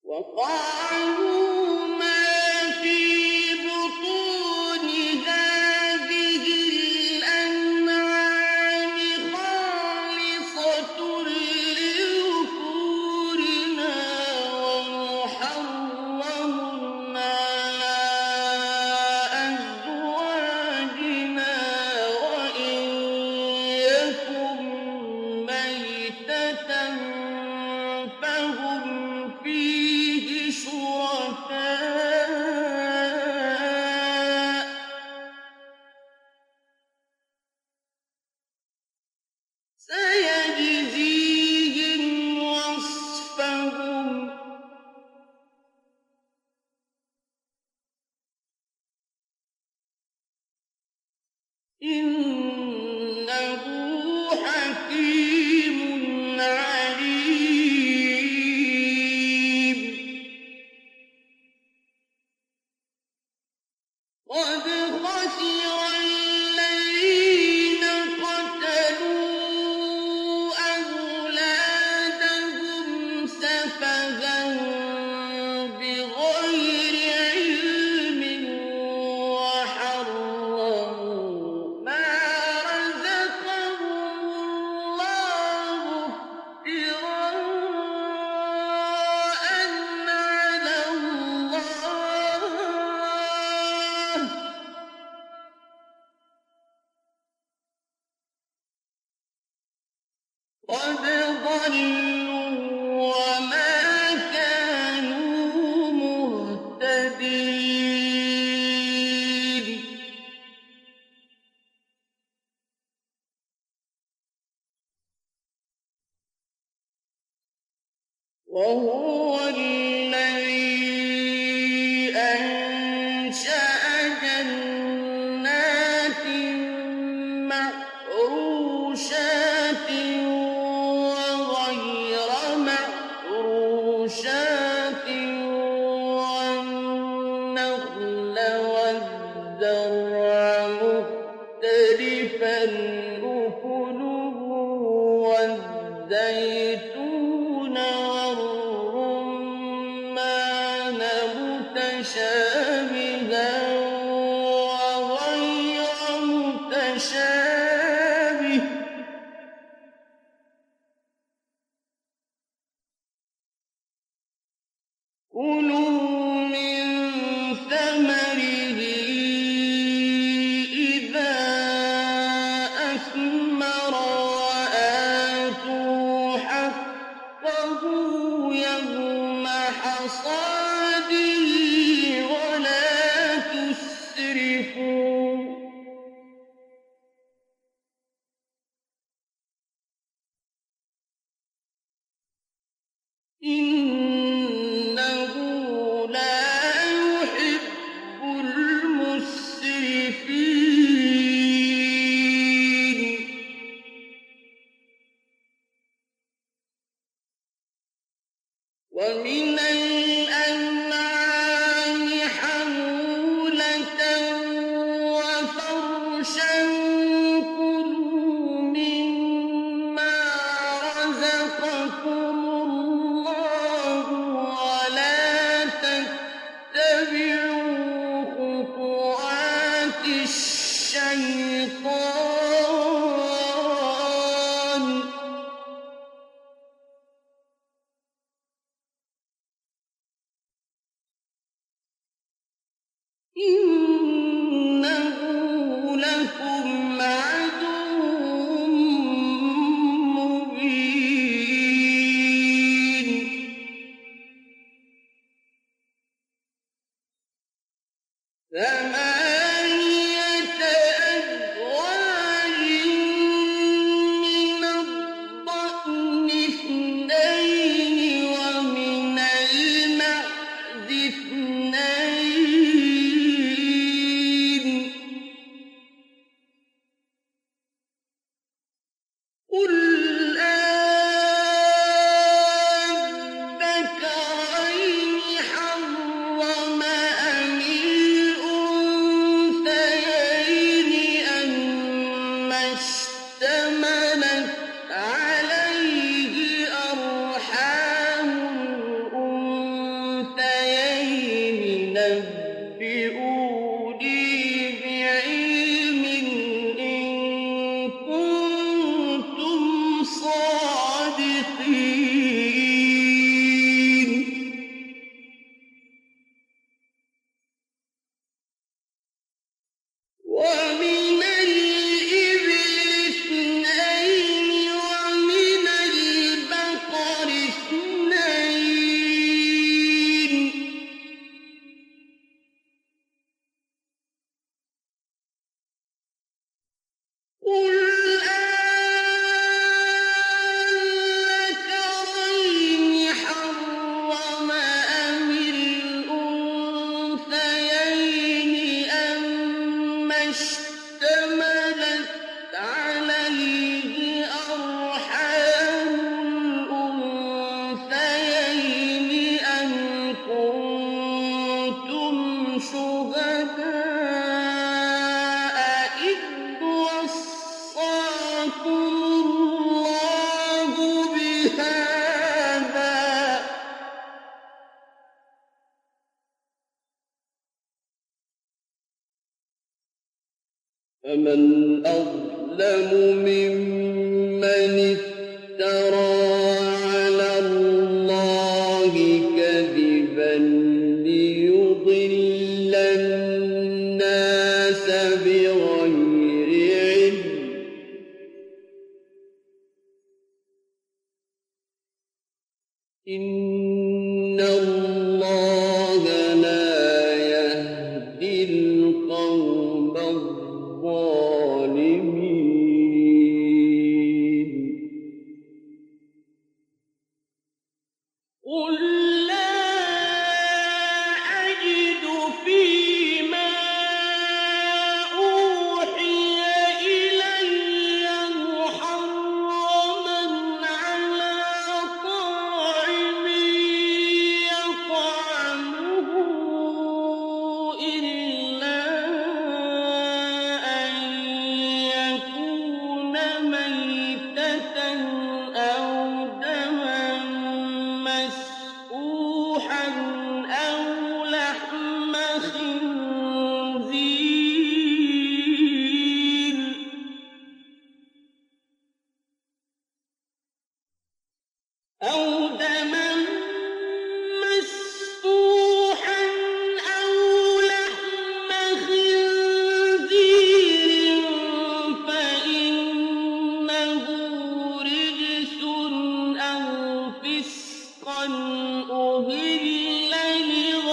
وقالوا ما في بطون هذه الأنعام خالصة لذكورنا ومحرم على أزواجنا وإن يكن ميتة فهم فيه شركاء سيجزيهم وصفهم إنه حكيم عليم قد خسر الذين قتلوا أولادهم سفها بغير علم وحرموا ما رزقهم الله افتراء على الله قد ضلوا وما كانوا مهتدين وهو الذي أنشأ جنات معروشات وغير معروشات والنخل والزرع مختلفا أكله والزيتون والرمان متشابها وغير متشابه كلوا من ثمره إذا أثمر وآتوا حقه يوم حصاده ولا تسرفوا إنه لا يحب المسرفين ومن الأنعام حمولة وفرشا كلوا مما رزقكم الله ولا تتبعوا خطوات الشيطان إنه لكم عدو مبين ثمانية أزواج من الضأن اثنين ومن المعز اثنين قل أذكرين حرم أم الأنثيين فمن أظلم ممن افترى على الله كذبا ليضل الناس بغير علم إن الله لا يهدي القوم الظالمين قل لا أجد فيما أوحي إلي محرما على طاعم يطعمه إلا أن يكون ميتة أو دما مسفوحا أو لحم خنزير فإنه رجس أو فسقا أهل